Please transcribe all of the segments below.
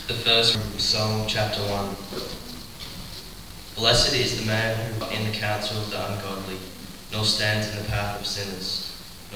The first from Psalm chapter 1. Blessed is the man who in the counsel of the ungodly, nor stands in the path of sinners,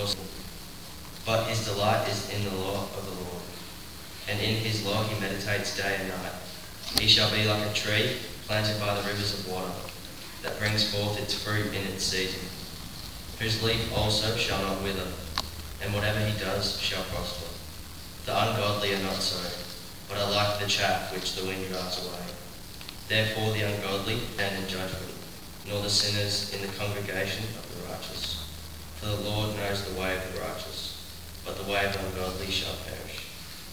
but his delight is in the law of the Lord, and in his law he meditates day and night. He shall be like a tree planted by the rivers of water, that brings forth its fruit in its season, whose leaf also shall not wither, and whatever he does shall prosper. The ungodly are not so, but are like the chaff which the wind drives away. Therefore the ungodly stand in judgment, nor the sinners in the congregation of the righteous. For the Lord knows the way of the righteous, but the way of the ungodly shall perish.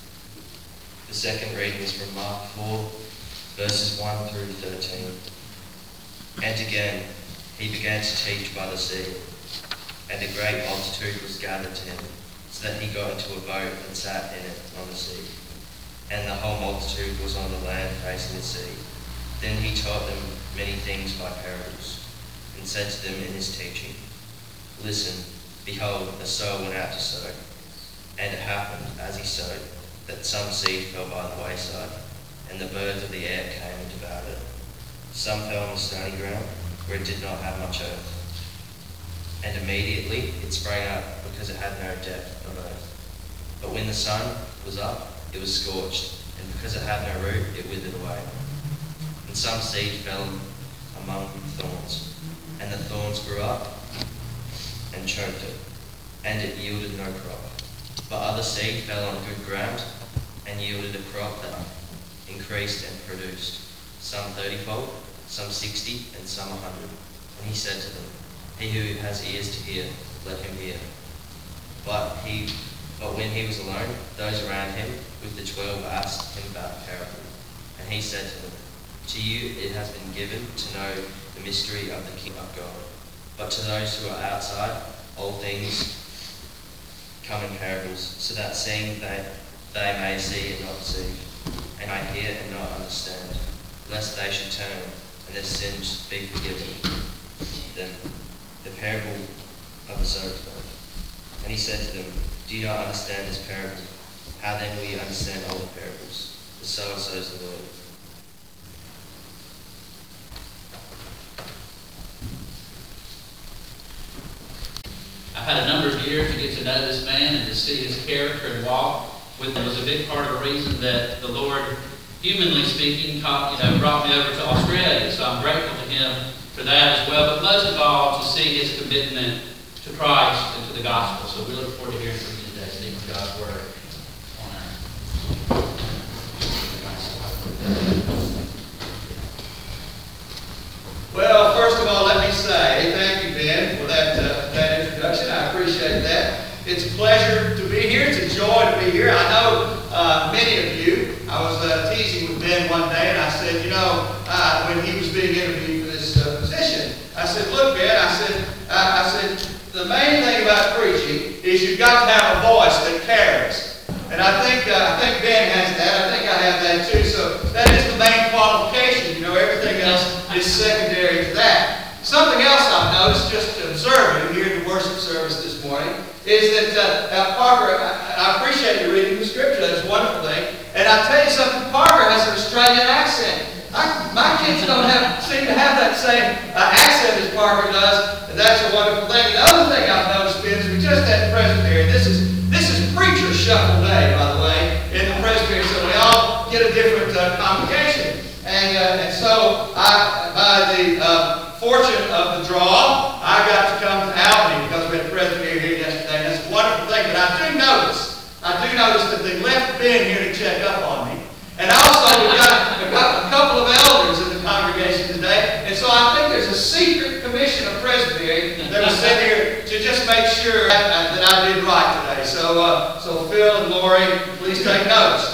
The second reading is from Mark 4, verses 1 through 13. And again he began to teach by the sea, and a great multitude was gathered to him, so that he got into a boat and sat in it on the sea. And the whole multitude was on the land facing the sea. Then he taught them many things by parables, and said to them in his teaching, Listen, behold, a sower went out to sow. And it happened, as he sowed, that some seed fell by the wayside, and the birds of the air came and devoured it. Some fell on the stony ground, where it did not have much earth. And immediately it sprang up, because it had no depth of earth. But when the sun was up, it was scorched, and because it had no root, it withered away. And some seed fell among thorns, and the thorns grew up and choked it, and it yielded no crop. But other seed fell on good ground, and yielded a crop that increased and produced, some 30-fold, some 60, and some 100. And he said to them, He who has ears to hear, let him hear. But when he was alone, those around him with the 12 asked him about the parable. And he said to them, To you it has been given to know the mystery of the kingdom of God. But to those who are outside, all things come in parables, so that seeing they may see and not perceive, and may hear and not understand, lest they should turn and their sins be forgiven them. The parable of the sower. And he said to them, Do you not understand this parable? How then will you understand all the parables? The sower sows the word. I've had a number of years to get to know this man and to see his character and walk with him. It was a big part of the reason that the Lord, humanly speaking, brought me over to Australia. So I'm grateful to him for that as well. But most of all, to see his commitment to Christ and to the gospel. So we look forward to hearing from you today, speaking God's word on earth. Well, first of all, let me say thank you, Ben, for that introduction. I appreciate that. It's a pleasure to be here. It's a joy to be here. I know many of you. I was teasing with Ben one day, and I said, when he was being interviewed for this position, I said, look, Ben, I said, the main thing about preaching is you've got to have a voice that carries. And I think Ben has that. I think I have that too. So that is the main qualification. Everything else is secondary to that. Something else I've noticed just observing here in the worship service this morning is that Parker, I appreciate you reading the scripture. That's a wonderful thing. And I tell you something, Parker has an Australian accent. My kids don't seem to have that same accent as Parker does. And that's a wonderful thing. The other thing I've noticed is we just had Presbytery. This is preacher shuffle day, by the way, in the Presbytery. So we all get a different congregation. And so by the fortune of the draw, I got to come to Albany because we had Presbytery here yesterday. That's a wonderful thing. But I do notice that they left Ben here to check up on me. And also we've got a couple of elders in the congregation today. And so I think there's a secret commission of Presbytery that was sent here to just make sure that I did right today. So Phil and Lori, please take notice.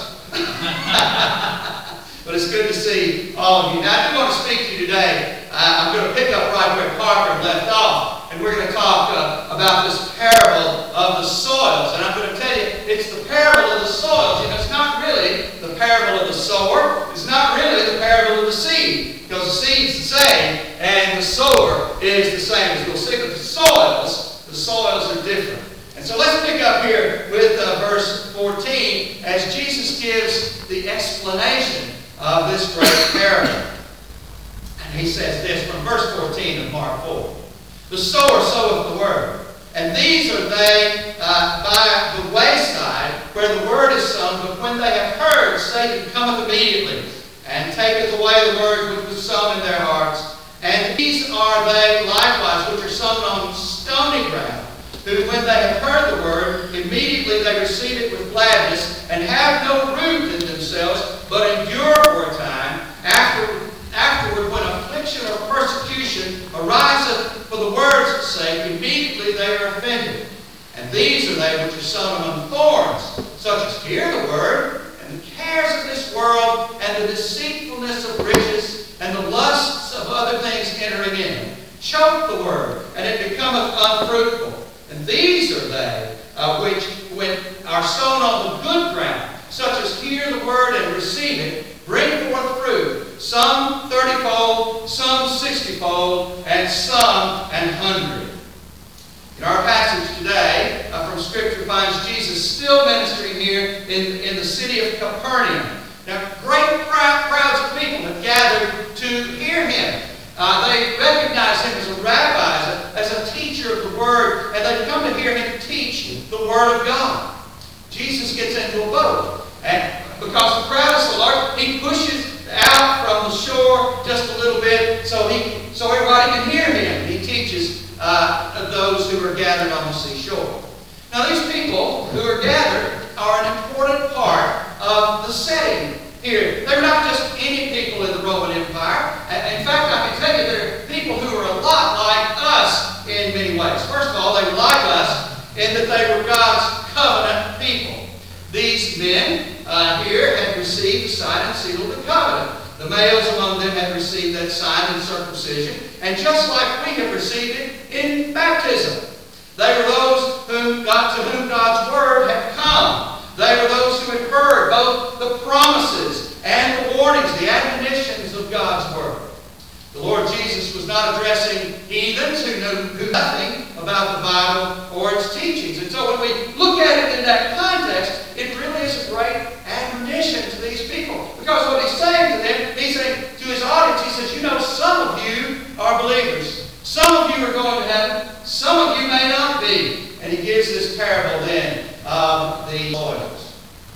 But it's good to see all of you. Now, I do want to speak to you today. I'm going to pick up right where Parker left off, and we're going to talk about this parable of the soils. And I'm going to tell you, it's the parable of the soils. It's not really the parable of the sower. It's not really the parable of the seed, because the seed's the same, and the sower is the same. As we'll see, but the soils are different. And so let's pick up here with verse 14 as Jesus gives the the explanation of this great parable. And he says this from verse 14 of Mark 4. The sower soweth the word. And these are they by the wayside, where the word is sown, but when they have heard, Satan cometh immediately, and taketh away the word which was sown in their hearts. And these are they likewise which are sown on stony ground, who when they have heard the word, immediately they receive it with gladness, and have no root in themselves, but endure for a time. Afterward, when affliction or persecution ariseth for the word's sake, immediately they are offended. And these are they which are sown among thorns, such as hear the word, and the cares of this world, and the deceitfulness of riches, and the lusts of other things entering in, choke the word, and it becometh unfruitful. And these are they which, when are sown on the good ground, such as hear the word and receive it, bring forth fruit, some 30-fold, some 60-fold, and some an 100. In our passage today from Scripture finds Jesus still ministering here in the city of Capernaum. Now, great crowds of people have gathered to hear him. They recognize him as a rabbi, as a teacher of the Word, and they've come to hear him teach the Word of God. Jesus gets into a boat, and because the crowd is so large, he pushes out from the shore just a little bit so everybody can hear him. He teaches those who are gathered on the seashore. Now, these people who are gathered are an important part of the setting here. They're not just any people in the Roman Empire. In fact, I can tell you they're people who are a lot like us in many ways. First of all, they were like us in that they were God's covenant people. These men here had received the sign and seal of the covenant. The males among them had received that sign in circumcision, and just like we have received it in baptism. They were those to whom God's word had come. They were those who had heard both the promises and the warnings, the admonitions of God's word. The Lord Jesus was not addressing heathens who knew nothing about the Bible or its teachings. And so when we look at it in that context, it really is a great admonition to these people. Because what he's saying to them, he's saying to his audience, he says, you know, some of you are believers. Some of you are going to heaven. Some of you may not be. And he gives this parable then of the soils.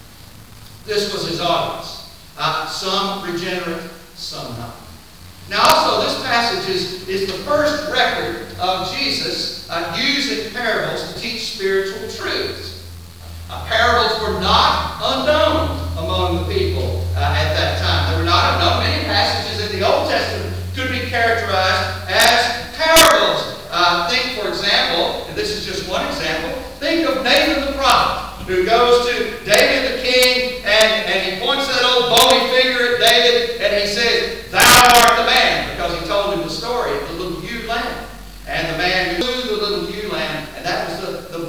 This was his audience. Some regenerate, some not. Now also, this passage is the first record of Jesus using parables to teach spiritual truths. Parables were not unknown among the people at that time. They were not unknown. Many passages in the Old Testament could be characterized as parables. Think, for example, and this is just one example, think of Nathan the prophet, who goes to David the king, and he points that old bony finger at David, and he says, "Thou art the man," because he told him the story of the little ewe lamb. And the man who slew the little ewe lamb, and that was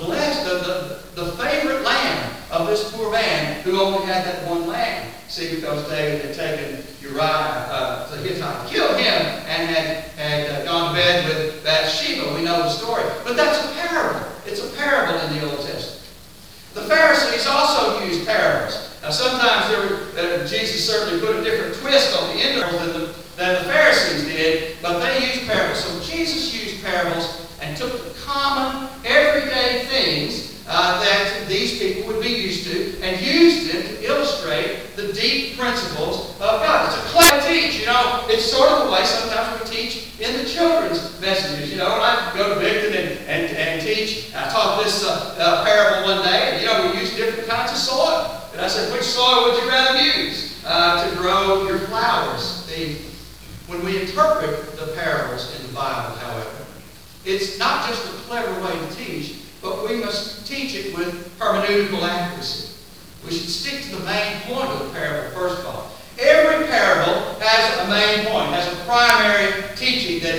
the favorite lamb of this poor man who only had that one lamb. See, because David had taken Uriah the Hittite, killed him, and had gone to bed with Bathsheba. We know the story. But that's a parable. It's a parable in the Old Testament. The Pharisees also used parables. Now, sometimes Jesus certainly put a different twist on the end of them than the Pharisees did, but they used parables. So Jesus used parables and took the common, everyday things that these people would be used to and used them to illustrate the deep principles of God. It's a clever teach. You know, it's sort of the way sometimes we teach in the children's messages. You know, when I go to Victon and teach, I taught this parable one day, and you know, we use different kinds of soil. And I said, which soil would you rather use to grow your flowers? When we interpret the parables in the Bible, however, it's not just a clever way to teach, but we must teach it with hermeneutical accuracy. We should stick to the main point of the parable, first of all. Every parable has a main point, has a primary teaching that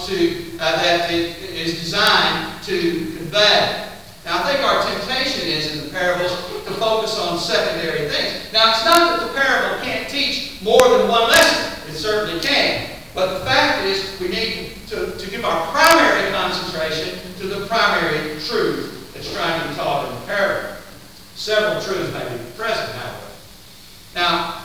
it is designed to convey. Now, I think our temptation is in the parables to focus on secondary things. Now, it's not that the parable can't teach more than one lesson. It certainly can. But the fact is, we need to give our primary concentration to the primary truth that's trying to be taught in the parable. Several truths may be present, however. Now,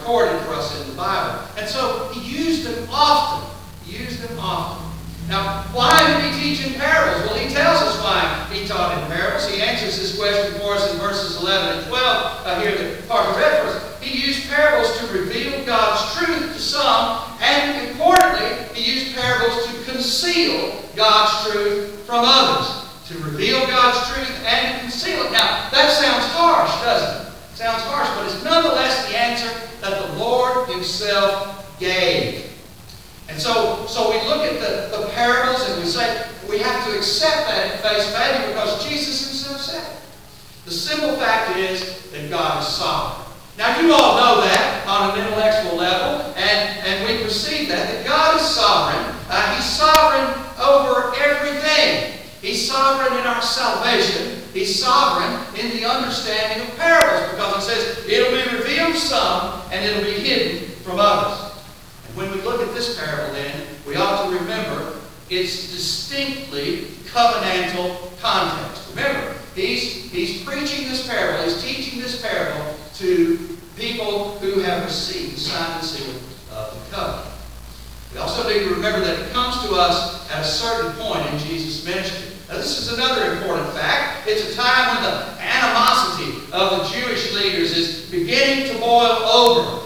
recorded for us in the Bible. And so he used them often. He used them often. Now, why did he teach in parables? Well, he tells us why he taught in parables. He answers this question for us in verses 11 and 12. Here, the part we read for us. He used parables to reveal God's truth to some, and importantly, he used parables to conceal God's truth from others. To reveal God's truth and conceal it. Now, that sounds harsh, doesn't it? It sounds harsh, but it's nonetheless the answer that the Lord himself gave. And so we look at the parables and we say we have to accept that at face value because Jesus himself said it. The simple fact is that God is sovereign. Now you all know that on an intellectual level, and we perceive that God is sovereign. He's sovereign over everything. He's sovereign in our salvation. He's sovereign in the understanding of parables because it says it'll be revealed to some and it'll be hidden from others. When we look at this parable then, we ought to remember its distinctly covenantal context. Remember, he's preaching this parable, he's teaching this parable to people who have received the sign and seal of the covenant. We also need to remember that it comes to us at a certain point in Jesus' ministry. Now this is another important fact. It's a time when the animosity of the Jewish leaders is beginning to boil over.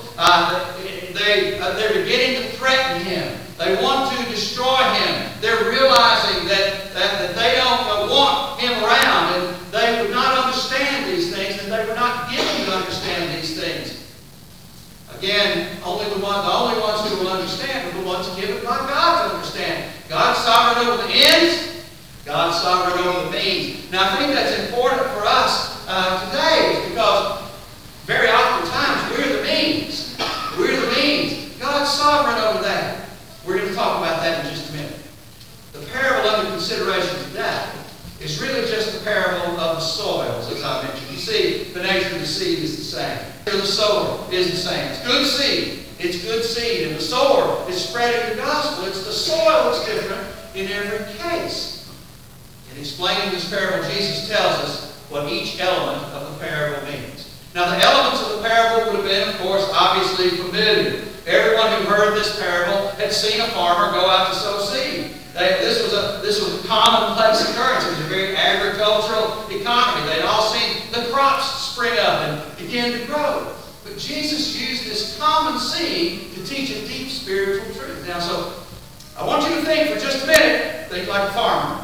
They're beginning to threaten him. They want to destroy him. They're realizing that they don't want him around, and they would not understand these things, and they were not given to understand these things. Again, the only ones who will understand are the ones given by God to understand. God's sovereign over the ends. God's sovereign over the means. Now, I think that's important for us today because very oftentimes we're the means. We're the means. God's sovereign over that. We're going to talk about that in just a minute. The parable under consideration today is really just the parable of the soils, as I mentioned. You see, the nature of the seed is the same. The sower is the same. It's good seed. It's good seed. And the sower is spreading the gospel. It's the soil that's different in every case. In explaining this parable, Jesus tells us what each element of the parable means. Now, the elements of the parable would have been, of course, obviously familiar. Everyone who heard this parable had seen a farmer go out to sow seed. This was a commonplace occurrence. It was a very agricultural economy. They'd all seen the crops spring up and begin to grow. But Jesus used this common seed to teach a deep spiritual truth. Now, so I want you to think for just a minute, think like a farmer.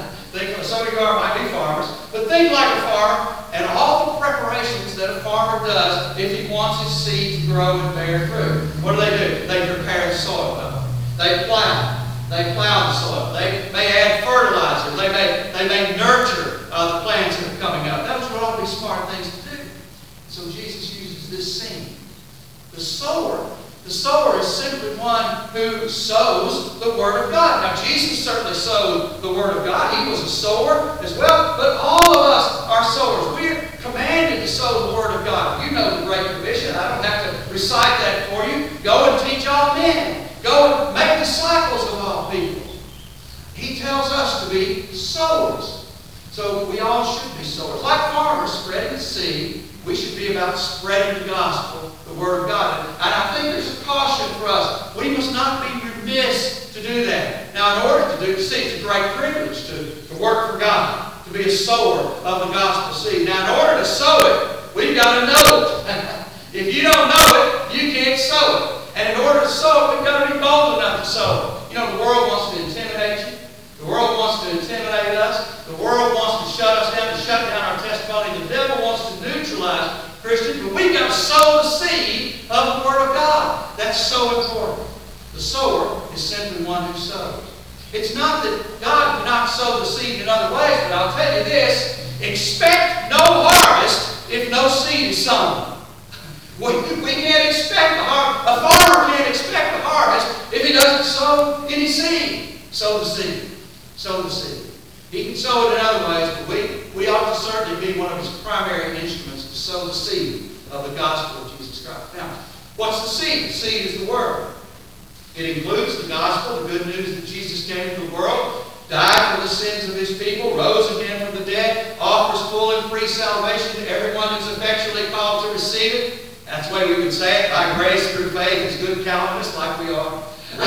Some of you might be farmers, but think like a farmer and all the preparations that a farmer does if he wants his seed to grow and bear fruit. What do? They prepare the soil. They plow. They plow the soil. They may add fertilizer. They may nurture the plants that are coming up. Those would all be smart things to do. So Jesus uses this scene. The sower. The sower is simply one who sows the Word of God. Now, Jesus certainly sowed the Word of God. He was a sower as well. But all of us are sowers. We are commanded to sow the Word of God. You know the Great Commission. I don't have to recite that for you. Go and teach all men. Go and make disciples of all people. He tells us to be sowers. So we all should be sowers. Like farmers spreading the seed, we should be about spreading the gospel, the Word of God. And I think there's a caution for us. We must not be remiss to do that. Now, in order to do the seed, it's a great privilege to work for God, to be a sower of the gospel seed. Now, in order to sow it, we've got to know it. If you don't know it, you can't sow it. And in order to sow it, we've got to be bold enough to sow it. You know, the world wants to intimidate you. The world wants to intimidate us. The world wants to shut us down, to shut down our testimony. The devil wants to neutralize Christians. But we've got to sow the seed of the Word of God. That's so important. The sower is simply one who sows. It's not that God cannot sow the seed in other ways, but I'll tell you this. Expect no harvest if no seed is sown. We can't expect a harvest. A farmer can't expect a harvest if he doesn't sow any seed. Sow the seed. Sow the seed. He can sow it in other ways, but we ought to certainly be one of his primary instruments to sow the seed of the gospel of Jesus Christ. Now, what's the seed? The seed is the Word. It includes the gospel, the good news that Jesus came to the world, died for the sins of his people, rose again from the dead, offers full and free salvation to everyone who's effectually called to receive it. That's the way way we would say it, by grace through faith as good Calvinists like we are.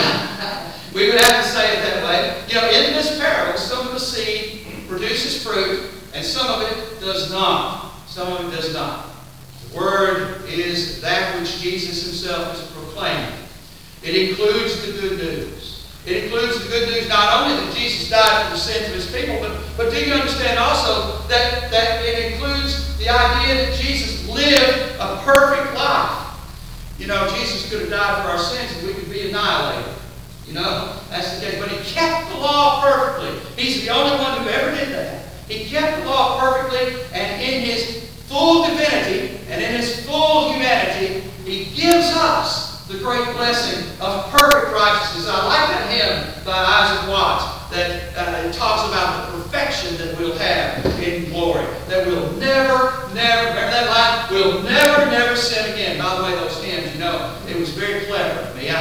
We would have to say it that way. You know, in this parable, some of the seed produces fruit, and some of it does not. Some of it does not. The Word is that which Jesus Himself is proclaiming. It includes the good news. It includes the good news not only that Jesus died for the sins of His people, but do you understand also that it includes the idea that Jesus lived a perfect life? You know, Jesus could have died for our sins and we could be annihilated. You know, that's the case. But He kept the law perfectly. He's the only one who ever did that. He kept the law perfectly, and in His full divinity and in His full humanity, He gives us the great blessing of perfect righteousness. I like that hymn by Isaac Watts that it talks about the perfection that we'll have in glory. That we'll never, remember that line? We'll never sin again. By the way, those hymns, you know, it was very clever of me.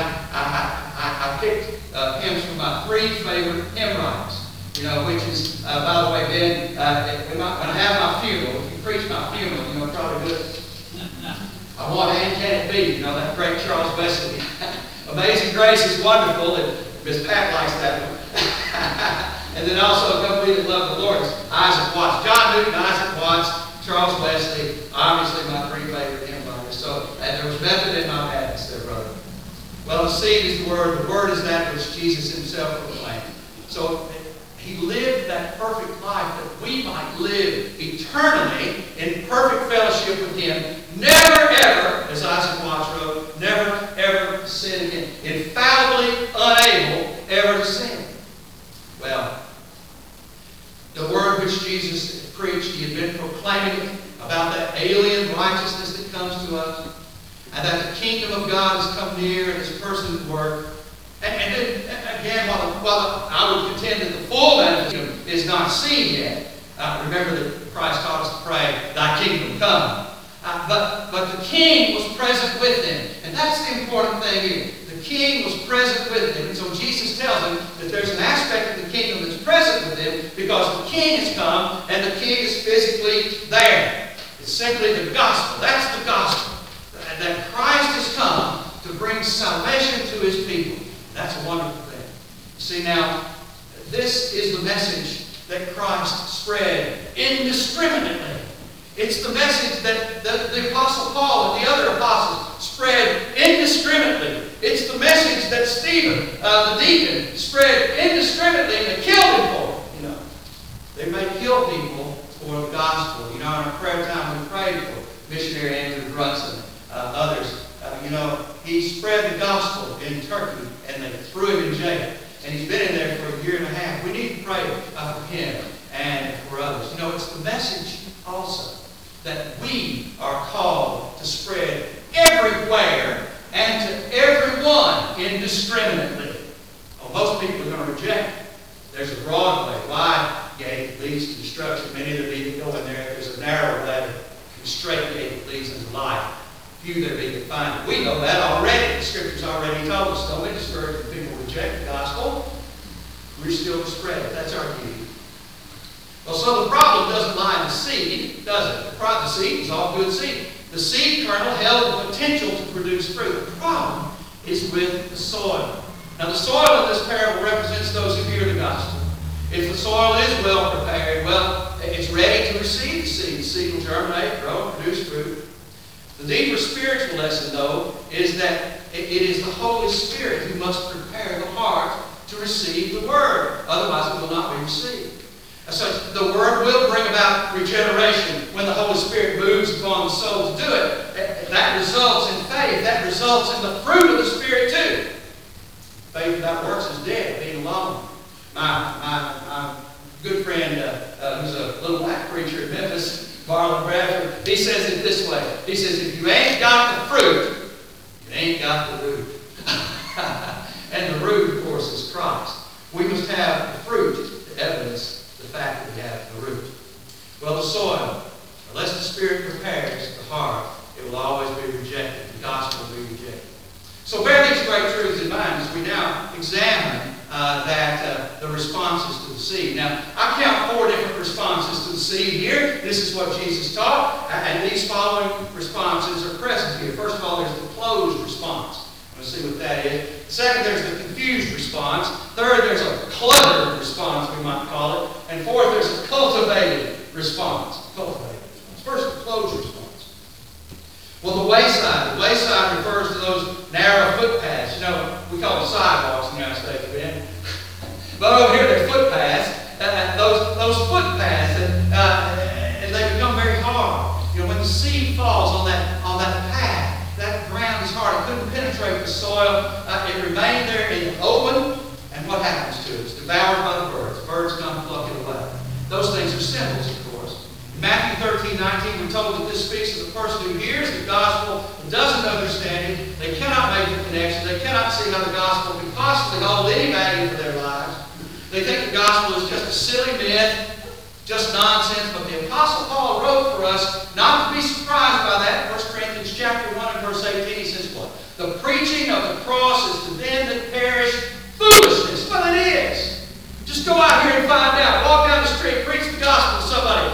I picked hymns from my 3 favorite hymn writers. You know, which is, by the way, Ben, when I have my funeral, if you preach my funeral, you know, probably do it. I want And Can It Be, you know, that great Charles Wesley. Amazing Grace is wonderful, and Miss Pat likes that one. And then also, Come Be That Love the Lord is Isaac Watts. John Newton, Isaac Watts, Charles Wesley, obviously my 3 favorite hymn writers. So there was method in my madness there, brother. Well, the seed is the Word. The Word is that which Jesus Himself proclaimed. So He lived that perfect life that we might live eternally in perfect fellowship with Him. Never ever, as Isaac Watts wrote, never ever sin again. Infallibly unable ever to sin. Well, the word which Jesus preached, He had been proclaiming about that alien righteousness that comes to us, and that the kingdom of God has come near in His person and work. And then, again, while I would contend that the full manifestation is not seen yet, remember that Christ taught us to pray, Thy kingdom come. But the King was present with them. And that's the important thing here. The King was present with them. And so Jesus tells them that there's an aspect of the kingdom that's present with them because the King has come and the King is physically there. It's simply the gospel. That's the gospel. That Christ has come to bring salvation to His people. That's a wonderful thing. See now, this is the message that Christ spread indiscriminately. It's the message that the Apostle Paul and the other apostles spread indiscriminately. It's the message that Stephen, the deacon, spread indiscriminately and they killed him for it. You know, they may kill people for the gospel. You know, in our prayer time we prayed for missionary Andrew Brunson, others. You know, he spread the gospel in Turkey and they threw him in jail. And he's been in there for 1.5 years. We need to pray for him and for others. You know, it's the message also that we are called to spread everywhere and to everyone indiscriminately. Well, most people are going to reject it. There's a broad way. Wide gate leads to destruction. Many that even go in there. There's a narrow way. A straight gate that leads into life. Few there be that find it. We know that already. The Scripture's already told us. Don't be discouraged when people reject the gospel. We're still to spread it. That's our duty. Well, so the problem doesn't lie in the seed, does it? The seed is all good seed. The seed kernel held the potential to produce fruit. The problem is with the soil. Now, the soil in this parable represents those who hear the gospel. If the soil is well prepared, well, it's ready to receive the seed. The seed will germinate, grow, produce fruit. The deeper spiritual lesson, though, is that it is the Holy Spirit who must prepare the heart to receive the Word. Otherwise, it will not be received. So the Word will bring about regeneration when the Holy Spirit moves upon the soul to do it. That results in faith. That results in the fruit of the Spirit, too. Faith without works is dead, being alone. My good friend, who's a little black preacher in Memphis, Marlon Bradford, he says it this way. He says, if you ain't got the fruit, you ain't got the root. And the root, of course, is Christ. We must have the fruit to evidence the fact that we have the root. Well, the soil, unless the Spirit prepares the heart, it will always be rejected. The gospel will be rejected. So bear these great truths in mind as we now examine the responses to the seed. seed. Now, I count 4 different responses to the seed here. This is what Jesus taught, and these following responses are present here. First of all, there's the closed response. Let's see what that is. Second, there's the confused response. Third, there's a cluttered response, we might call it. And fourth, there's a cultivated response. Cultivated response. First, the closed response. Well, the wayside. The wayside refers to those narrow footpaths. You know, we call them sidewalks in the United States, Ben. But over here, they're footpaths. Those footpaths, and they become very hard. You know, when the seed falls on that path, that ground is hard. It couldn't penetrate the soil. It remained there in the open. And what happens to it? It's devoured by the birds. Birds come and pluck it away. Those things are symbols, of course. In Matthew 13:19, we're told that this speaks of the person who hears the gospel and doesn't understand it. They cannot make the connection. They cannot see how the gospel can possibly hold any value for their lives. They think the gospel is just a silly myth, just nonsense. But the Apostle Paul wrote for us not to be surprised by that. 1 Corinthians chapter 1 and verse 18, he says what? The preaching of the cross is to them that perish foolishness. Well, it is. Just go out here and find out. Walk down the street, preach the gospel to somebody.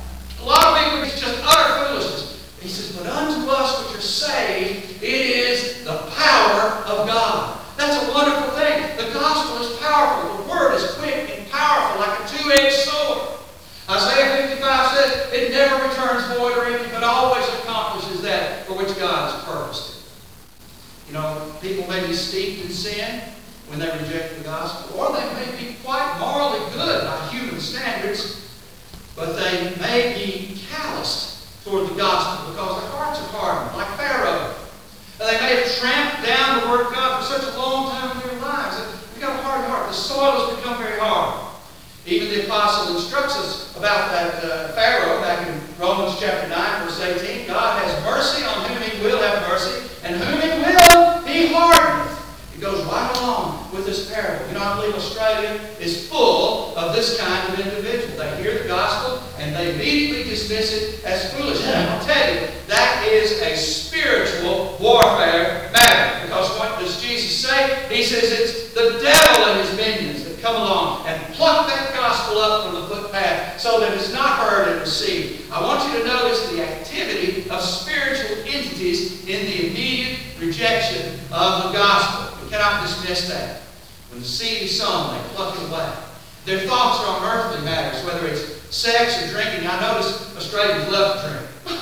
A lot of people, it's just utter foolishness. He says, but unto us which are saved, it is the power of God. That's a wonderful thing. The gospel is powerful. The word is quick and powerful, like a two-edged sword. Isaiah 55 says, it never returns void or empty, but always accomplishes that for which God has purposed it. You know, people may be steeped in sin when they reject the gospel, or they may be quite morally good by human standards, but they may be calloused toward the gospel because their hearts are hardened, like Pharaoh. They may have tramped down the word of God for such a long time in their lives. They've got a hard heart. The soil has become very hard. Even the apostle instructs us about that Pharaoh back in Romans chapter 9, verse 18. God has mercy on whom he will have mercy, and whom he will, he hardeneth. It goes right along with this parable. You know, I believe Australia is full of this kind of individual. They hear the gospel, and they immediately dismiss it as foolish. And I'll tell you, that is a spiritual warfare matter. Because what does Jesus say? He says it's the devil and his minions that come along and pluck that gospel up from the footpath so that it's not heard and received. I want you to notice the activity of spiritual entities in the immediate rejection of the gospel. We cannot dismiss that. When the seed is sown, they pluck it away. Their thoughts are on earthly matters, whether it's sex or drinking. I notice Australians love to drink.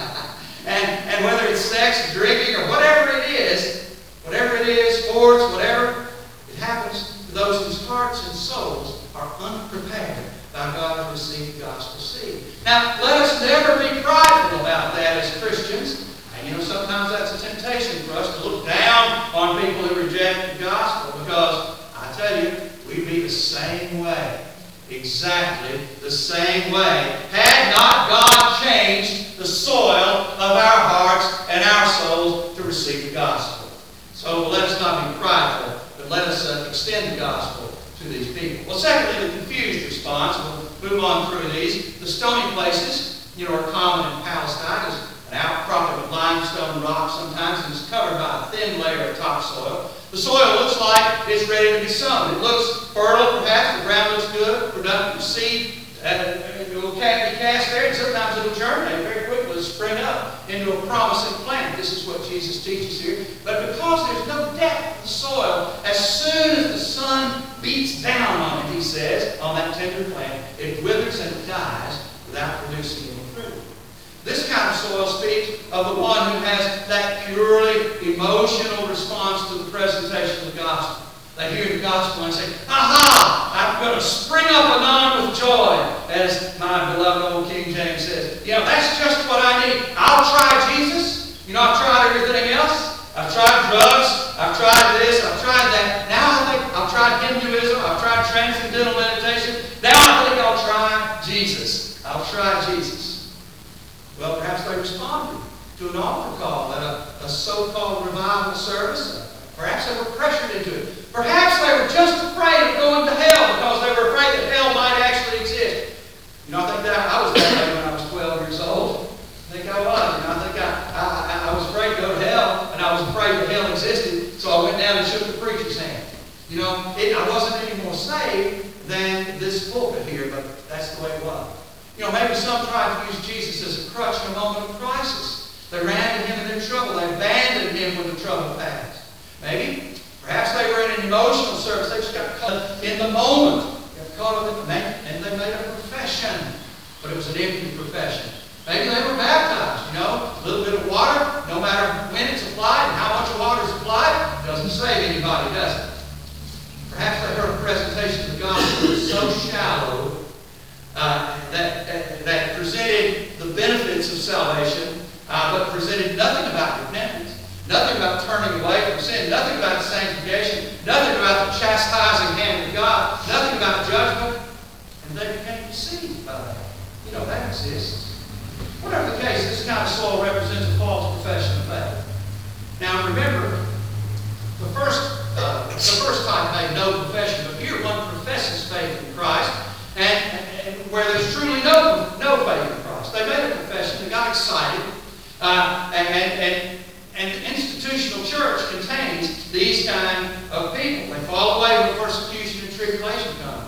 and whether it's sex or drinking or whatever it is, sports, whatever, it happens to those whose hearts and souls are unprepared by God to receive the gospel seed. Now, let us never be prideful about that as Christians. And you know, sometimes that's a temptation for us to look down on people who reject the gospel, because I tell you, we'd be the same way. Exactly the same way. Had not God changed the soil of our hearts and our souls to receive the gospel. So let us not be prideful, but let us extend the gospel to these people. Well, secondly, the confused response. We'll move on through these. The stony places, you know, are common in Palestine. There's an outcropping of limestone rock sometimes, and it's covered by a thin layer of topsoil. The soil looks like it's ready to be sown. It looks fertile, perhaps. The ground looks good. Productive seed will be cast there, and sometimes it'll germinate very quickly, spring up into a promising plant. This is what Jesus teaches here. But because there's no depth in the soil, as soon as the sun beats down on it, he says, on that tender plant, it withers and it dies without producing any fruit. This kind of soil speaks of the one who has that purely emotional response to the presentation of the gospel. They hear the gospel and say, aha, I'm going to spring up anon with joy, as my beloved old King James says. You know, that's just what I need. I'll try Jesus. You know, I've tried everything else. I've tried drugs. I've tried this. I've tried that. Now I think I've tried Hinduism. I've tried transcendental meditation. Now I think I'll try Jesus. I'll try Jesus. Well, perhaps they responded to an altar call at a so-called revival service. Perhaps they were pressured into it. Perhaps they were just afraid of going to hell because they were afraid that hell might actually exist. You know, I think that I was that way when I was 12 years old. I think I was. You know, I think I was afraid to go to hell, and I was afraid that hell existed, so I went down and shook the preacher's hand. You know, I wasn't any more saved than this boy. pulpit here, but that's the way it was. You know, maybe some tried to use Jesus as a crutch in a moment of crisis. They ran to him in their trouble. They abandoned him when the trouble passed. Maybe, perhaps they were in an emotional service. They just got caught in the moment. Got caught up in the moment, and they made a profession. But it was an empty profession. Maybe they were baptized, a little bit of water, no matter when it's applied and how much water is applied, doesn't save anybody, does it? Perhaps they heard a presentation of the gospel that was so shallow that presented the benefits of salvation, but presented nothing about repentance, nothing about turning away from sin, nothing about sanctification, nothing about the chastising hand of God, nothing about judgment, and they became deceived by that. That exists. Whatever the case, this kind of soil represents a false profession of faith. Now remember, the first type made no profession, but here one professes faith in Christ, and where there's truly no faith in Christ. They made a profession, they got excited, and the institutional church contains these kind of people. They fall away when persecution and tribulation comes.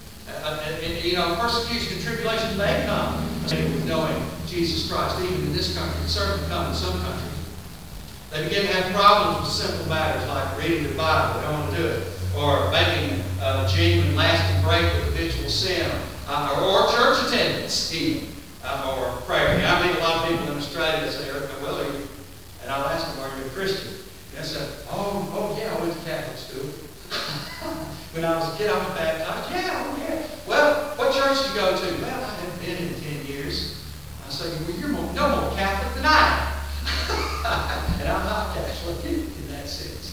Persecution and tribulation may come with knowing Jesus Christ, even in this country. It certainly comes in some countries. They begin to have problems with simple matters like reading the Bible. They don't want to do it. Or making a genuine, lasting break with habitual sin. Or church attendance, even. Or prayer. I meet a lot of people in Australia that say, well, are you? And I'll ask them, are you a Christian? And they say, oh yeah, I went to Catholic school. When I was a kid, I was baptized. Yeah. Well, what church did you go to? Well, I haven't been in 10 years. I say, well, you're no more Catholic than I am. And I'm not Catholic in that sense.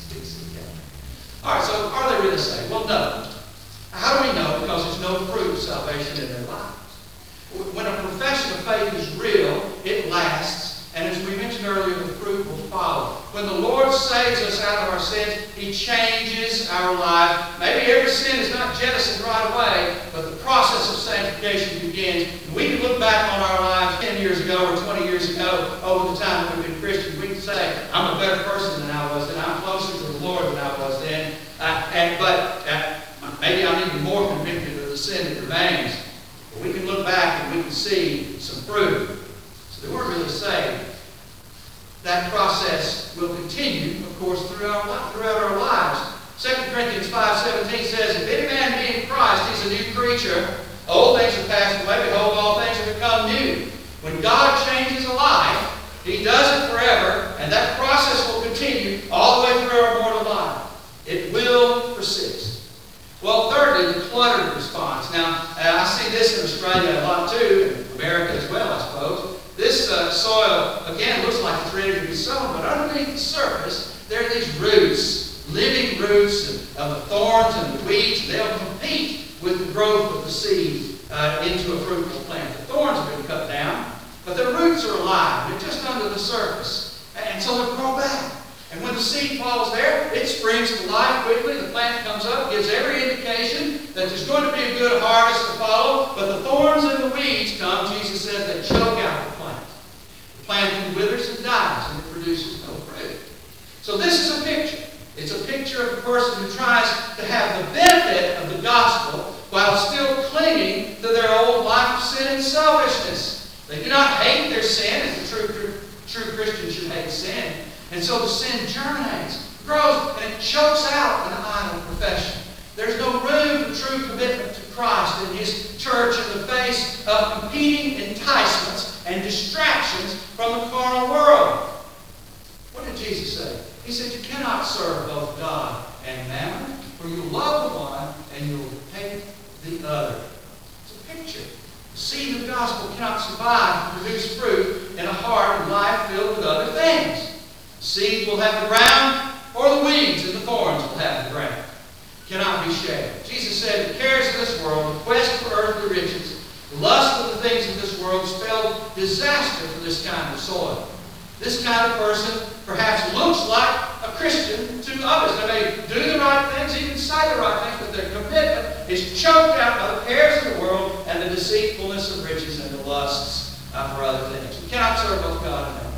All right, so are they really saved? Well, no. How do we know? Because there's no fruit of salvation in their lives. When a profession of faith is real, it lasts. And as we mentioned earlier, the fruit will follow. When the Lord saves us out of our sins, He changes our life. Maybe every sin is not jettisoned right away, but the process of sanctification begins. And we can look back on our lives 10 years ago or 20 years ago, over the time that we've been Christians. We can say, I'm a better person than I was then. I'm closer to the Lord than I was then. But maybe I'm even more convicted of the sin that remains. But we can look back and we can see some fruit. So they weren't really saved. That process will continue, of course, throughout our lives. 2 Corinthians 5:17 says, if any man be in Christ, he's a new creature. Old things have passed away. Behold, all things have become new. When God changes a life, He does it forever, and that process will continue all the way through our mortal life. It will persist. Well, thirdly, the cluttered response. Now, I see this in Australia a lot too, and America as well, I suppose. This soil, again, looks like it's ready to be sown, but underneath the surface, there are these roots, living roots of the thorns and the weeds. They'll compete with the growth of the seed into a fruitful plant. The thorns have been cut down, but the roots are alive. They're just under the surface. And so they'll grow back. And when the seed falls there, it springs to life quickly. The plant comes up, gives every indication that there's going to be a good harvest to follow. But the thorns and the weeds come, Jesus says, they choke out the plant. The plant withers and dies, and it produces no fruit. So this is a picture. It's a picture of a person who tries to have the benefit of the gospel while still clinging to their old life of sin and selfishness. They do not hate their sin, as the true Christian should hate sin. And so the sin germinates, grows, and it chokes out an idle profession. There's no room for true commitment to Christ in His church in the face of competing enticements and distractions from the carnal world. What did Jesus say? He said, you cannot serve both God and mammon, for you'll love the one and you'll hate the other. It's a picture. The seed of the gospel cannot survive and produce fruit in a heart and life filled with other things. The seed will have the ground, or the weeds and the thorns will have the ground. Cannot be shared. Jesus said, the cares of this world, the quest for earthly riches, the lust of the things of this world spell disaster for this kind of soil. This kind of person perhaps looks like a Christian to others. They may do the right things, even say the right things, but their commitment is choked out by the cares of the world and the deceitfulness of riches and the lusts for other things. We cannot serve both God and mammon.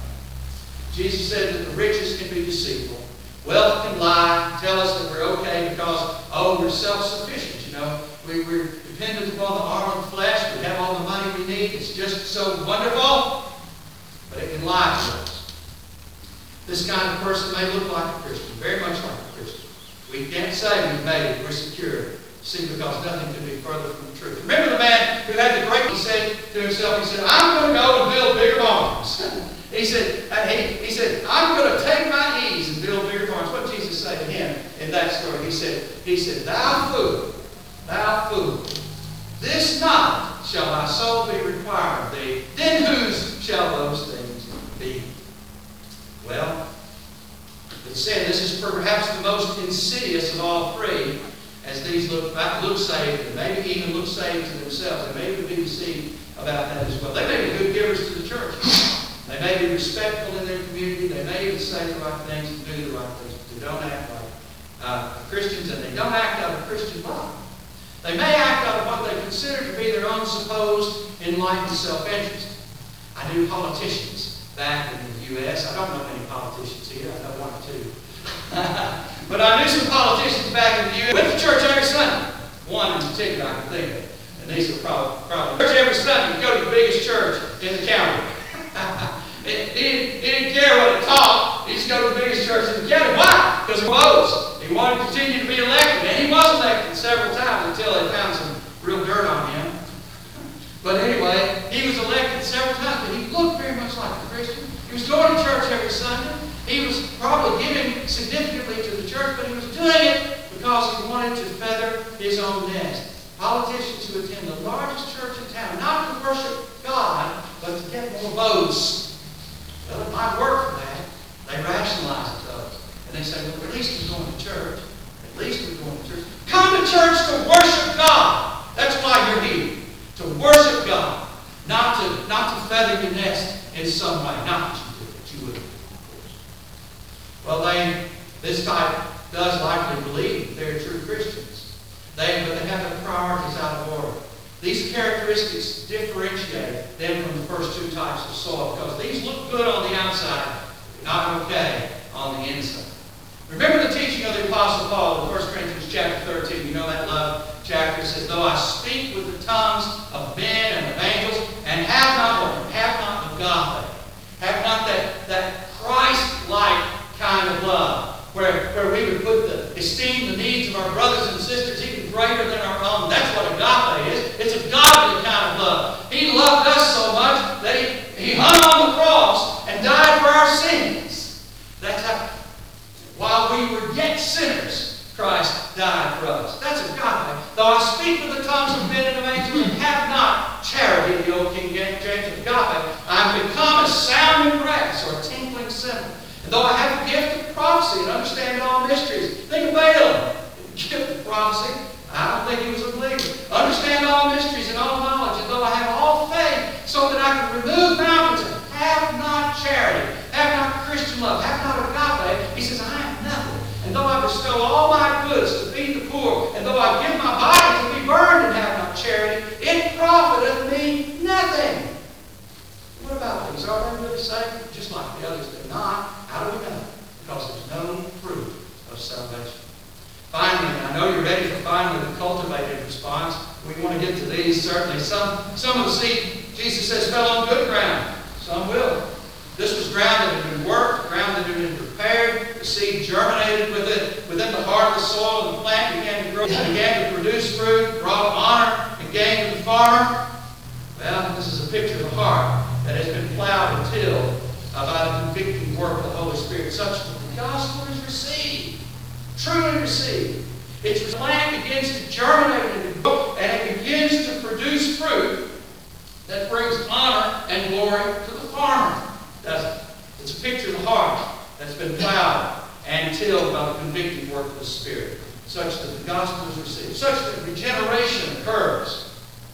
Jesus said that the riches can be deceitful. Wealth can lie, tell us that we're okay because, we're self-sufficient, We're dependent upon the arm of the flesh. We have all the money we need. It's just so wonderful. But it can lie to us. This kind of person may look like a Christian, very much like a Christian. We can't say we've made it, we're secure. See, because nothing can be further from the truth. Remember the man who had the great, he said to himself, he said, I'm going to go and build bigger barns. he said, I'm going to take my ease and build bigger barns. What did Jesus say to him in that story? He said, thou fool, this night shall thy soul be required of thee. Then whose shall those things be? Well, it's said this is perhaps the most insidious of all three, as these look saved, and maybe even look saved to themselves. They may even be deceived about that as well. They may be good givers to the church. They may be respectful in their community. They may even say the right things and do the right things, but they don't act like Christians, and they don't act out of Christian love. They may act out of what they consider to be their own supposed enlightened self-interest. I knew politicians back in the U.S. I don't know many politicians here. I know one or two. But I knew some politicians back in the U.S. went to church every Sunday. One in particular I can think of. And these are probably church every Sunday. You go to the biggest church in the county. He didn't care what it taught. He just go to the biggest church in the county. Why? Because of votes. He wanted to continue to be elected. And he was elected several times until they found some real dirt on him. But anyway, he was elected several times. But he looked very much like a Christian. He was going to church every Sunday. He was probably giving significantly to the church, but he was doing it because he wanted to feather his own nest. Politicians who attend the largest church in town, not to worship God, but to get more votes. Well, it might work for that. They rationalize it, though. And they say, well, at least we're going to church. At least we're going to church. Come to church to worship God. That's why you're here. To worship God. Not to feather your nest in some way. Not that you do it. You would, of course. Well, this type does likely believe they're true Christians. But they have their priorities out of order. These characteristics differentiate them from the first two types of soil because these look good on the outside, not okay on the inside. Remember the teaching of the Apostle Paul in 1 Corinthians chapter 13. You know that love chapter. It says, though I speak with the tongues of men and of angels and have not what? Have not agape. Have not that Christ-like kind of love where we would esteem the needs of our brothers and sisters even greater than our own. That's what agape is. It's a godly kind of love. He loved us so much that he hung on the cross and died for our sins. That's how, while we were yet sinners, Christ died for us. That's agape. Though I speak with the tongues of men and of angels and have not charity, in the old King James agape, I am become as sounding brass or a tinkling cymbal. And though I have the gift of prophecy and understand all mysteries, think of Balaam, gift of prophecy. I don't think he was a believer. Understand all mysteries and all knowledge, and though I have all faith, so that I can remove mountains, and have not charity, have not Christian love, have not agape, he says, I have nothing. And though I bestow all my goods to feed the poor, and though I give my body to be burned and have not charity, it profiteth me nothing. What about these? Are they really saved? Just like the others, they're not. How do we know? Because there's no fruit of salvation. Finally, I know you're ready for finally the cultivated response. We want to get to these, certainly. Some of the seed, Jesus says, fell on good ground. Some will. This was ground that had been worked, ground that had been prepared. The seed germinated within the heart of the soil, and the plant began to grow, began to produce fruit, brought honor and gain to the farmer. Well, this is a picture of the heart that has been plowed and tilled by the convicting work of the Holy Spirit, such that the gospel is received, truly received. Its plant begins to germinate and grow, and it begins to produce fruit that brings honor and glory to the farmer. It's a picture of the heart that's been plowed and tilled by the convicting work of the Spirit, such that the gospel is received, such that regeneration occurs.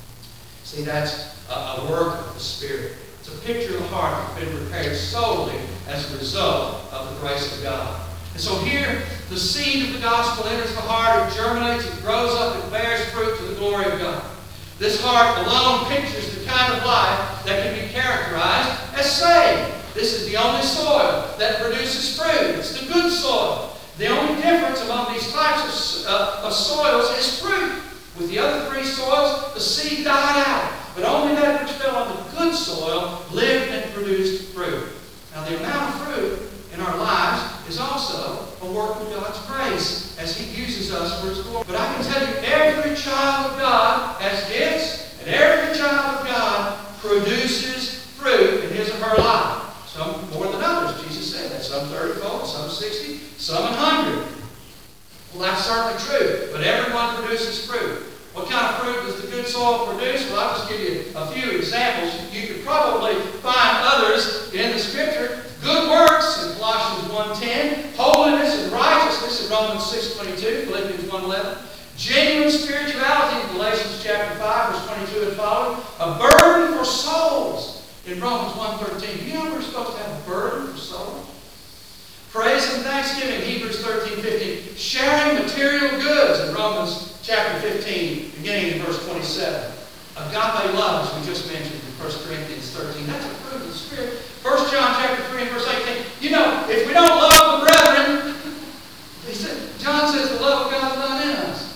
See, that's a work of the Spirit. It's a picture of the heart that's been prepared solely as a result of the grace of God. And so here, the seed of the gospel enters the heart, it germinates, it grows up, it bears fruit to the glory of God. This heart alone pictures the kind of life that can be characterized as saved. This is the only soil that produces fruit. It's the good soil. The only difference among these types of soils is fruit. With the other three soils, the seed died out, but only that which fell on the good soil lived and produced fruit. Now, the amount of fruit in our lives is also a work of God's grace as He uses us for His glory. But I can tell you, every child of God has gifts, and every child of God produces fruit in his or her life. Some more than others, Jesus said that. Some 30-fold, some 60, some 100. Well, that's certainly true, but everyone produces fruit. What kind of fruit does the good soil produce? Well, I'll just give you a few examples. You could probably find others in the Scripture. Good works in Colossians 1:10. Holiness and righteousness in Romans 6:22, Philippians 1:11. Genuine spirituality in Galatians chapter 5, verse 22 and following. A burden for souls in Romans 1:13. Do you know we're supposed to have a burden for souls? Praise and thanksgiving, Hebrews 13:15. Sharing material goods in Romans chapter 15, beginning in verse 27. Agape love, as we just mentioned in 1 Corinthians 13. That's a fruit of the Spirit. 1 John chapter 3 and verse 18. You know, if we don't love the brethren, John says the love of God is not in us.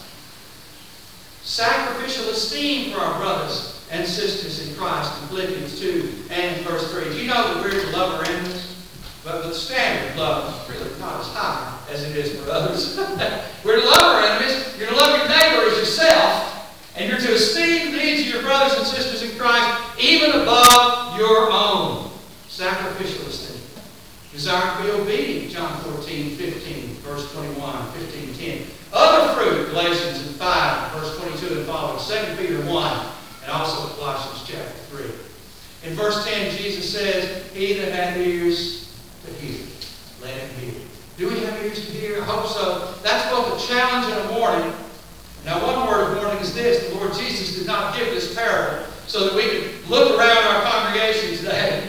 Sacrificial esteem for our brothers and sisters in Christ in Philippians 2 and verse 3. Do you know that we're to love our enemies? But the standard of love is really not as high as it is for others. We're to love our enemies. You're to love your neighbor as yourself. And you're to esteem the needs of your brothers and sisters in Christ even above your own. Sacrificial esteem. Desire to be obedient. John 14:15, verse 21, 15:10. Other fruit, Galatians 5, verse 22 and following. 2 Peter 1, and also Colossians chapter 3. In verse 10, Jesus says, He that hath ears to hear, let him hear. Do we have ears to hear? I hope so. That's both a challenge and a warning. Now, one word of warning is this. The Lord Jesus did not give this parable so that we could look around our congregation today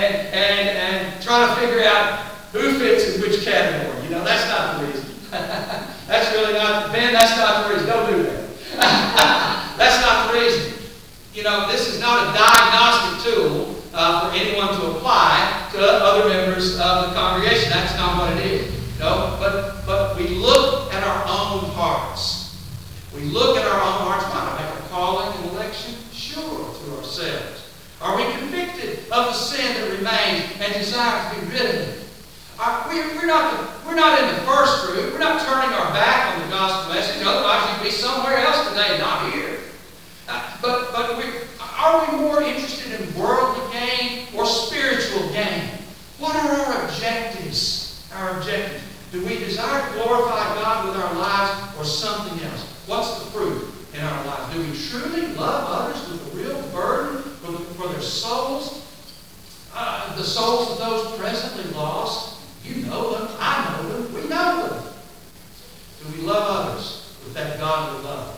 and try to figure out who fits in which category. You know, that's not the reason. That's really not, Ben, that's not the reason. Don't do that. That's not the reason. You know, this is not a diagnostic tool for anyone to apply to other members of the congregation. That's not what it is. No, but we look at our own hearts. We look at our own hearts. Why not make a calling and election? Sure, to ourselves. Are we convicted of the sin that remains and desire to be rid of it? We're not in the first group. We're not turning our back on the gospel message. Otherwise, you'd be somewhere else today, not here. But are we more interested in worldly gain or spiritual gain? What are our objectives? Our objectives. Do we desire to glorify God with our lives or something else? What's the fruit in our lives? Do we truly love others with a real burden for their souls? The souls of those presently lost? You know them. I know them. We know them. Do we love others with that godly love?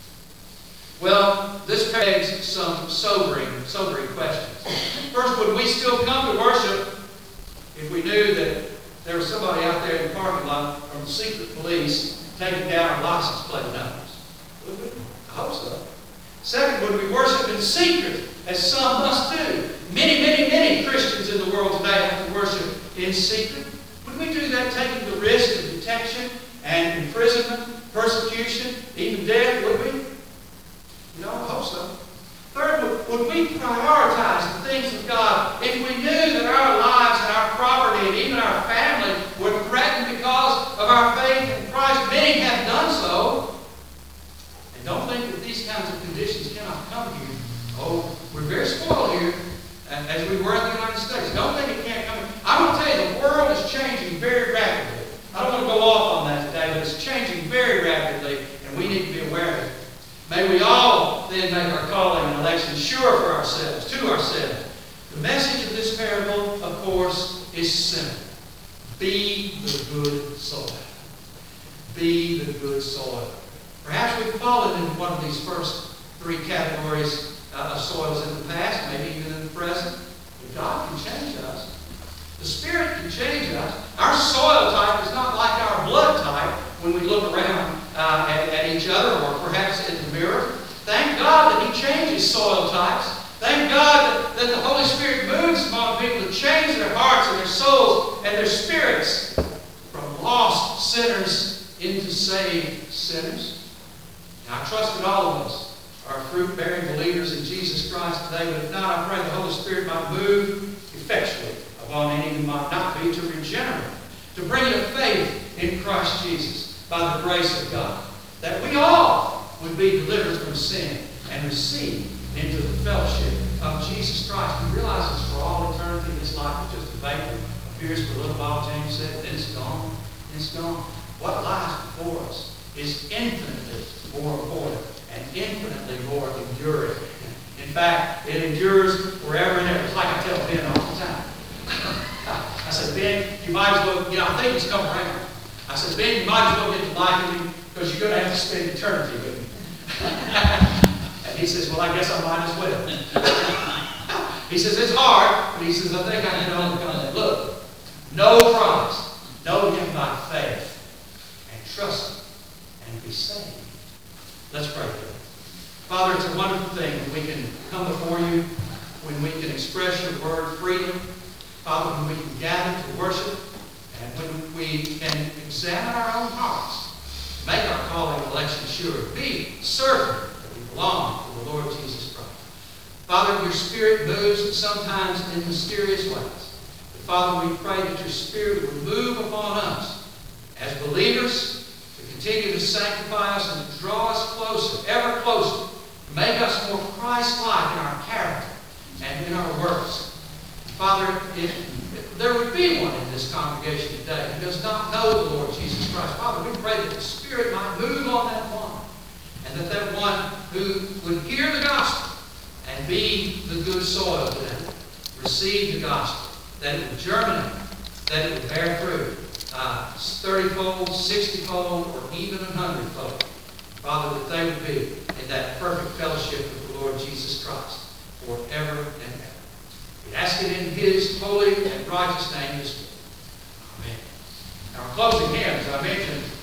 Well, this begs some sobering questions. First, would we still come to worship if we knew that there was somebody out there in the parking lot from the secret police taking down our license plate numbers? Would we? I hope so. Second, would we worship in secret, as some must do? Many Christians in the world today have to worship in secret. Would we do that taking the risk of detection and imprisonment, persecution, even death? Would we? No, I hope so. Third, would we prioritize the things of God if we knew that our lives and our property and even our family were threatened because of our faith in Christ? Many have done so. And don't think that these kinds of conditions cannot come here. Oh, we're very spoiled here, as we were in the United States. Don't think it can't come here. I'm going to tell you, the world is changing very rapidly. I don't want to go off on that today, but it's changing very rapidly, and we need to be aware of it. May we all then make our calling and election sure for ourselves, to ourselves. The message of this parable, of course, is simple. Be the good soil. Be the good soil. Perhaps we've fallen into one of these first three categories of soils in the past, maybe even in the present. But God can change us. The Spirit can change us. Our soil type is not like our blood type when we look around at each other or perhaps in the mirror. Thank God that He changes soil types. Thank God that the Holy Spirit moves among people to change their hearts and their souls and their spirits from lost sinners into saved sinners. And I trust that all of us are fruit-bearing believers in Jesus Christ today, but if not, I pray the Holy Spirit might move effectually upon any who might not be, to regenerate, to bring to faith in Christ Jesus by the grace of God, that we all would be delivered from sin and receive into the fellowship of Jesus Christ. We realize it's for all eternity. This life is just a vapor, appears for a little while, James said, then it's gone, it's gone. What lies before us is infinitely more important and infinitely more enduring. In fact, it endures forever and ever. It's like I tell Ben all the time. I said, Ben, you might as well, I think he's come around. I said, Ben, you might as well get to liking me because you're going to have to spend eternity with me. And he says, well, I guess I might as well. He says, it's hard, but he says, I think I can overcome it. Look, know Christ, know Him by faith, and trust Him, and be saved. Let's pray together. Father, it's a wonderful thing when we can come before you, when we can express your word freely. Father, when we can gather to worship, and when we can examine our own hearts, make our calling and election sure, be certain that we belong to the Lord Jesus Christ. Father, your Spirit moves sometimes in mysterious ways. But Father, we pray that your Spirit would move upon us as believers to continue to sanctify us and to draw us closer, ever closer, to make us more Christ-like in our character and in our works. Father, if there would be one in this congregation today who does not know the Lord Jesus Christ, Father, we pray that the Spirit might move on that one, and that that one who would hear the gospel and be the good soil that receive the gospel, that it would germinate, that it would bear fruit, 30-fold, 60-fold, or even 100-fold. Father, that they would be in that perfect fellowship with the Lord Jesus Christ forever and ever. We ask it in His holy and righteous name this morning.